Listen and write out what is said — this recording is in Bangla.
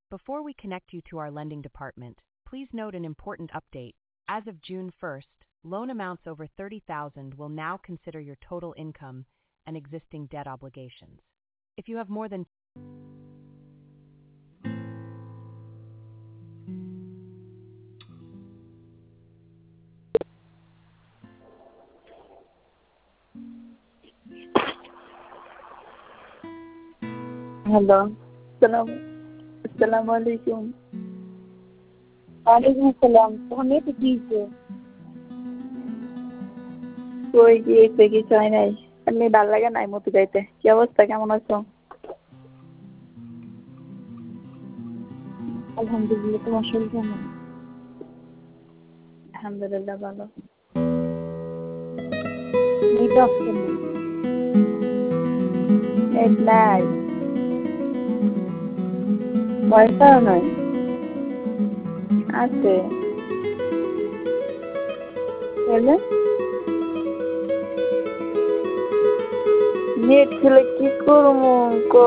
Before we connect you to our lending department, please note an important update. As of June 1st, loan amounts over 30,000 will now consider your total income and existing debt obligations. If you have more than hello, আসসালামু আলাইকুম। ওয়ালাইকুম আসসালাম। ফোনে তো দিয়েছে, কই গিয়েছে কিছু হয় নাই, এমনি ভাল লাগে নাই মতো যাইতে। কি অবস্থা, কেমন আছো? আলহামদুলিল্লাহ, তোমার শরীর কেমন? আলহামদুলিল্লাহ ভালো। নেট অফ কেন? নেট নাই, ওয়াইফাই নাই, আছে বলে নেট ছিল কি করবো?